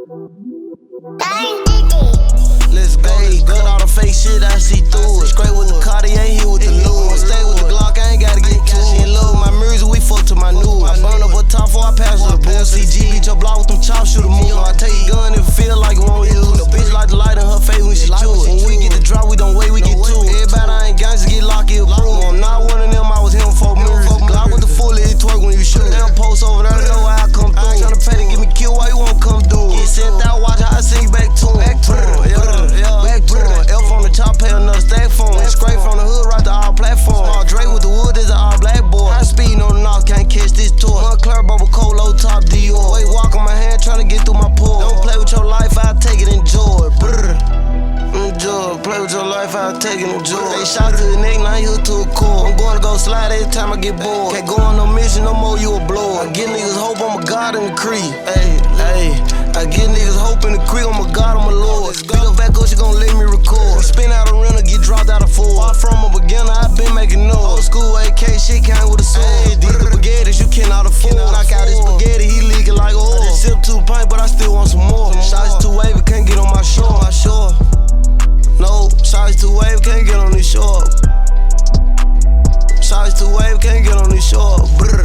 Let's go, cut all the fake shit, I see through it. Straight with the Cartier, here with the Louis. Stay with the Glock, I ain't gotta get to it. She in love with my music, we fuck to my new. I burn up a top 4, I pass with the boost. CG beat your block with them chops, shoot a move. I take your gun if it feel like it won't use. The bitch like the light in her face when she chew it. When we get the drop, we don't wait, we get to it. Everybody I ain't gangsta get locked, get approved. I'm not one of them, I was him for music. Glock with the fully, it twerk when you shoot. Damn post over there, know how I come through. I ain't tryna pay to get me killed, why you won't come through? Get sent out, watch how I sing back to him. Back to him. F on the top, pay another stack for him. Scrape from the hood, right to all platform. All Dre with the wood is an all black boy. High speed on the knock, can't catch this toy. Montclair bubble cold, low top Dior. Wait, walk on my hand, tryna get through my pool. Don't play with your life, I'll take it, enjoy it. Enjoy, play with your life, I'll take it, enjoy. They shot to the neck, now you to a core. I'm going to go slide every time I get bored. Can't go on no mission, no more, you a blower. I get niggas hope I'm a god in the creed. I get niggas hope in the creek, I'm a god, I'm a lord. Speak up back up, she gon' let me record. Spin out a rental, get dropped out of four. Far from a beginner, I been making noise. Old school AK shit came with a sword. These the spaghettis you cannot afford. Knock out his spaghetti, he leaking like oil. I just sip 2 pints, but I still want some more. Shots too wavy, can't get on my shore. No, shots too wavy, can't get on this shore. Shots too wavy, can't get on this shore.